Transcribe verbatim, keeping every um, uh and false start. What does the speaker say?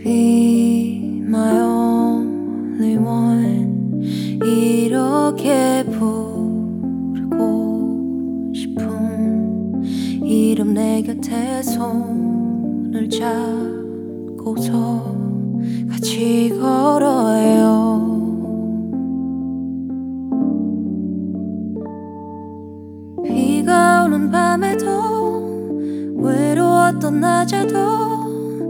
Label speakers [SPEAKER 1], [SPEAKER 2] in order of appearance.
[SPEAKER 1] Be my only one 이렇게 부르고 싶은 이름 내 곁에 손을 잡고서 같이 걸어요. 비가 오는 밤에도 외로웠던 낮에도